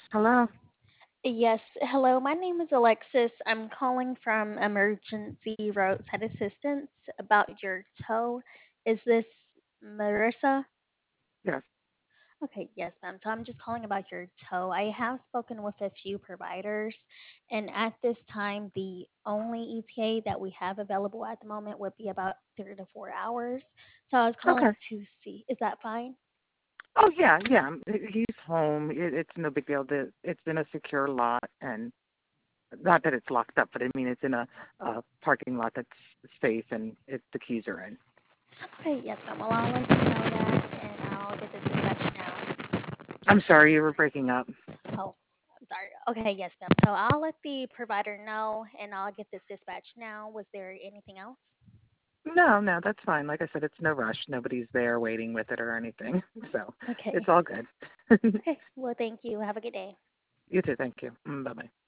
Hello? Yes. Hello, my name is Alexis. I'm calling from Emergency Roadside Assistance about your tow. Is this Marissa? Yes. Okay, yes, ma'am. So I'm just calling about your tow. I have spoken with a few providers, and at this time, the only ETA that we have available at the moment would be about 3 to 4 hours. So I was calling Okay. to see, is that fine? Oh, yeah, yeah. He's home. It's no big deal. It's in a secure lot, and not that it's locked up, but I mean it's in a parking lot that's safe, and the keys are in. Okay, yes, ma'am. Well, I'll let you know that, and I'll get this dispatched now. I'm sorry, you were breaking up. Oh, I'm sorry. Okay, yes, ma'am. So I'll let the provider know, and I'll get this dispatched now. Was there anything else? No, no, that's fine. Like I said, it's no rush. Nobody's there waiting with it or anything, so it's Okay. all good. Okay. Well, thank you. Have a good day. You too. Thank you. Bye bye.